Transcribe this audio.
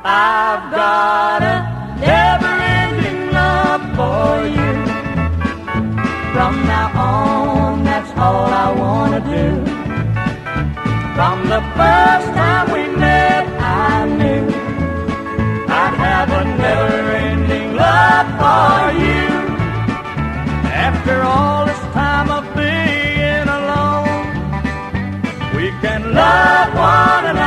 I've got a never-ending love for you. From now on, that's all I want to do. From the first time we met, I knew I'd have a never-ending love for you. After all this time of being alone, we can love one another